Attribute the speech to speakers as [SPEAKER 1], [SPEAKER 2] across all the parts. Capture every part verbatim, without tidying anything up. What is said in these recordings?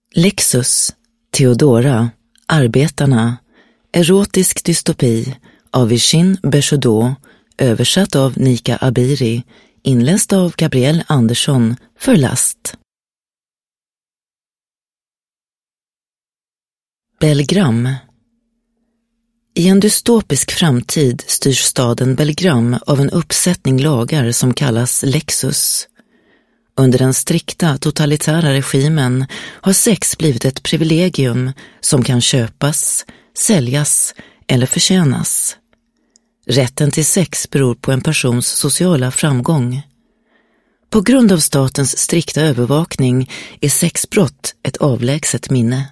[SPEAKER 1] Lexus, Theodora, Arbetarna, erotisk dystopi av Virginie Béchaudot, översatt av Nika Abiri, inläst av Gabrielle Andersson för Last. Belgram. I en dystopisk framtid styrs staden Belgram av en uppsättning lagar som kallas Lexus. Under den strikta totalitära regimen har sex blivit ett privilegium som kan köpas, säljas eller förtjänas. Rätten till sex beror på en persons sociala framgång. På grund av statens strikta övervakning är sexbrott ett avlägset minne.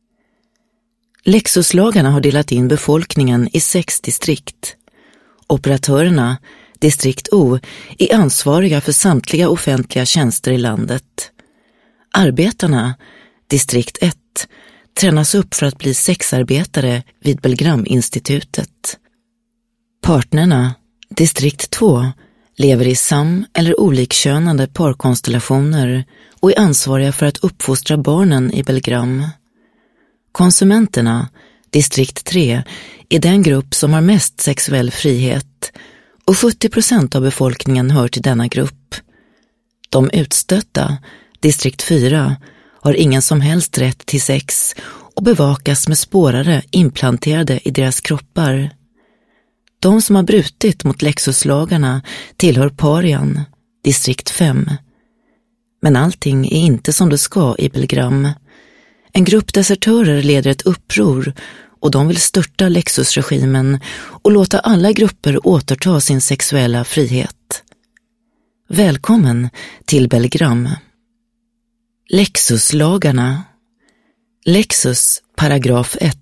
[SPEAKER 1] Lexuslagarna har delat in befolkningen i sex distrikt. Operatörerna, distrikt O, är ansvariga för samtliga offentliga tjänster i landet. Arbetarna, distrikt ett, tränas upp för att bli sexarbetare vid Belgram-institutet. Partnerna, distrikt två, lever i sam- eller olikkönade parkonstellationer och är ansvariga för att uppfostra barnen i Belgram. Konsumenterna, distrikt tre, är den grupp som har mest sexuell frihet och sjuttio procent av befolkningen hör till denna grupp. De utstötta, distrikt fyra, har ingen som helst rätt till sex och bevakas med spårare implanterade i deras kroppar. De som har brutit mot Lexuslagarna tillhör parian, distrikt fem. Men allting är inte som det ska i Belgram. En grupp desertörer leder ett uppror och de vill störta Lexusregimen och låta alla grupper återta sin sexuella frihet. Välkommen till Belgram. Lexuslagarna. Lexus, paragraf ett.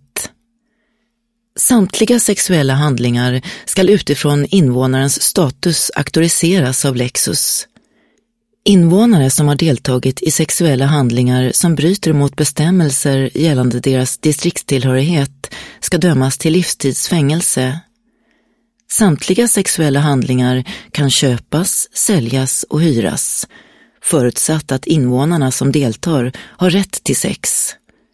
[SPEAKER 1] Samtliga sexuella handlingar skall utifrån invånarens status auktoriseras av Lexus. Invånare som har deltagit i sexuella handlingar som bryter mot bestämmelser gällande deras distriktstillhörighet ska dömas till livstidsfängelse. Samtliga sexuella handlingar kan köpas, säljas och hyras, förutsatt att invånarna som deltar har rätt till sex.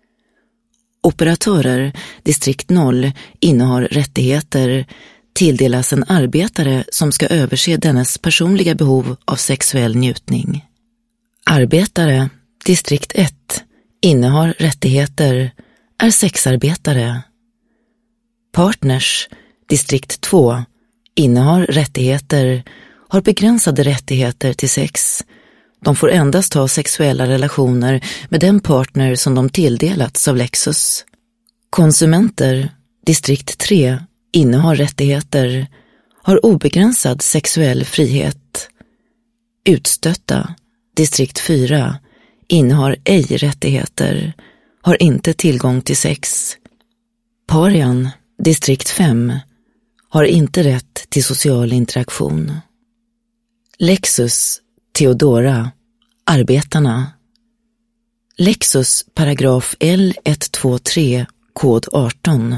[SPEAKER 1] Operatörer, distrikt noll, innehar rättigheter, tilldelas en arbetare som ska överse dennes personliga behov av sexuell njutning. Arbetare, distrikt ett, innehar rättigheter, är sexarbetare. Partners, distrikt två, innehar rättigheter, har begränsade rättigheter till sex. De får endast ha sexuella relationer med den partner som de tilldelats av Lexus. Konsumenter, distrikt tre, innehar rättigheter, har obegränsad sexuell frihet. Utstötta, distrikt fyra, innehar ej rättigheter, har inte tillgång till sex. Parian, distrikt fem, har inte rätt till social interaktion. Lexus, Theodora, Arbetarna. Lexus, paragraf L ett två tre, kod arton.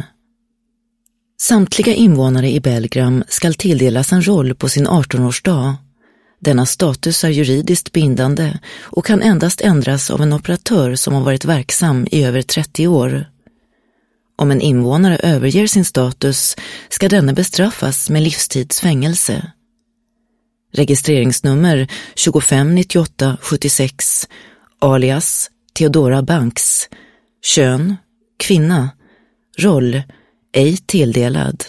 [SPEAKER 1] Samtliga invånare i Belgram skall tilldelas en roll på sin artonårsdag. Denna status är juridiskt bindande och kan endast ändras av en operatör som har varit verksam i över trettio år. Om en invånare överger sin status ska denne bestraffas med livstidsfängelse. Registreringsnummer tjugofem nittioåtta sjuttiosex, alias Theodora Banks, kön, kvinna, roll, ej tilldelad.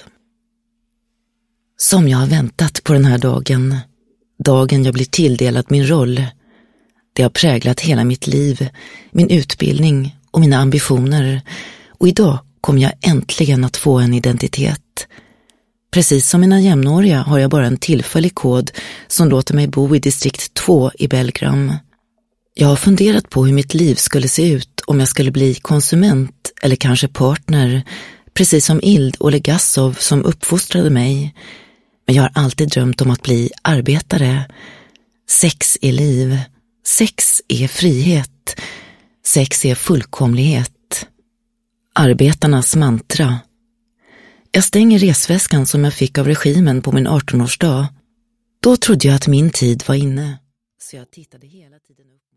[SPEAKER 1] Som jag har väntat på den här dagen, dagen jag blir tilldelad min roll. Det har präglat hela mitt liv, min utbildning och mina ambitioner, och idag kommer jag äntligen att få en identitet. Precis som mina jämnåriga har jag bara en tillfällig kod som låter mig bo i distrikt två i Belgram. Jag har funderat på hur mitt liv skulle se ut om jag skulle bli konsument eller kanske partner, precis som Ild och Legasov som uppfostrade mig. Men jag har alltid drömt om att bli arbetare. Sex är liv. Sex är frihet. Sex är fullkomlighet. Arbetarnas mantra. Jag stänger resväskan som jag fick av regimen på min artonårsdag. Då trodde jag att min tid var inne. Så jag tittade hela tiden upp.